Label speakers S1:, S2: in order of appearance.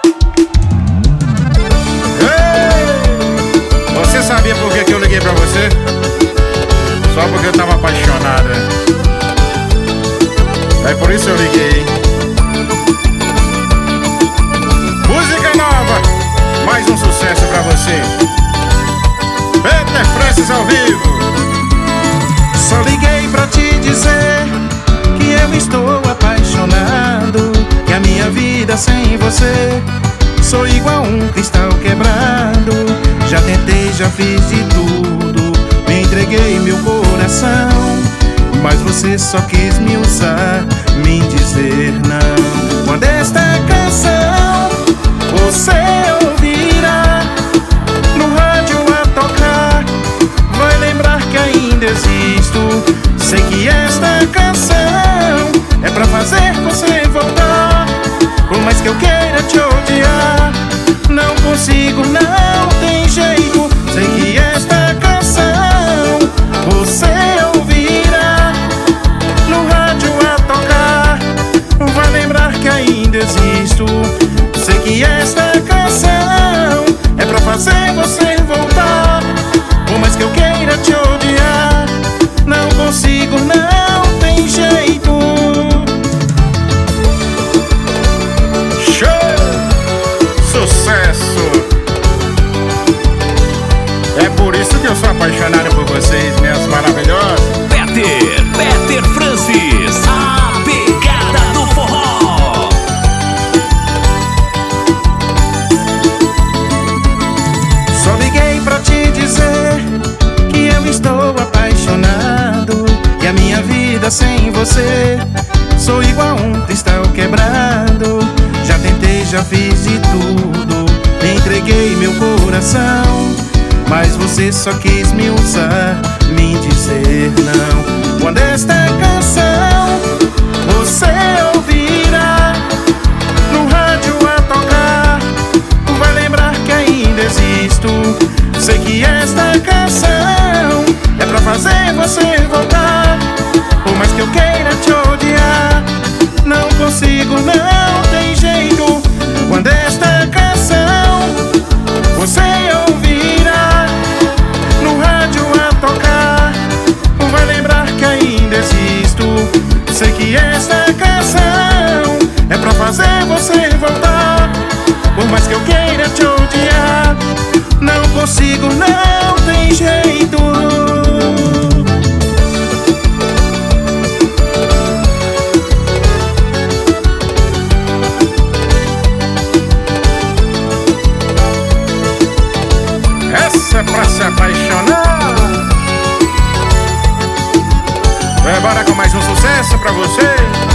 S1: Ei! Você sabia por que eu liguei pra você? Só porque eu tava apaixonado, é por isso eu liguei. Música nova, mais um sucesso pra você. Peter Francis ao vivo.
S2: Só liguei pra te dizer que eu estou apaixonado, que a minha vida sem você sou igual um cristal quebrado. Já tentei, já fiz de tudo, me entreguei meu coração, mas você só quis me usar, me dizer não. Quando esta canção você ouvirá no rádio a tocar, vai lembrar que ainda existo. Sei que esta canção é pra fazer você voltar. Por mais que eu queira te odiar, não consigo, não tem jeito. Sei que esta canção você ouvirá no rádio a tocar, vai lembrar que ainda existo. Sei que esta canção é pra fazer você voltar. Por mais que eu queira te odiar, não consigo, não tem jeito.
S1: Show! Sucesso! É por isso que eu sou apaixonado por vocês, minhas maravilhosas.
S3: Peter Francis, a pegada do forró.
S2: Só liguei pra te dizer que eu estou apaixonado, que a minha vida sem você sou igual um cristal quebrado. Já tentei, já fiz de tudo, me entreguei meu coração, mas você só quis me usar, me dizer não. Quando esta canção você ouvirá no rádio a tocar, vai lembrar que ainda existo. Sei que esta canção é pra fazer você voltar. Por mais que eu queira te odiar, não consigo, não tem jeito. Quando esta canção você ouvirá no rádio a tocar, vai lembrar que ainda existo. Sei que esta canção é pra fazer você voltar. Por mais que eu queira te odiar, não consigo, não tem jeito.
S1: Essa é pra se apaixonar. Vai embora com mais um sucesso pra você.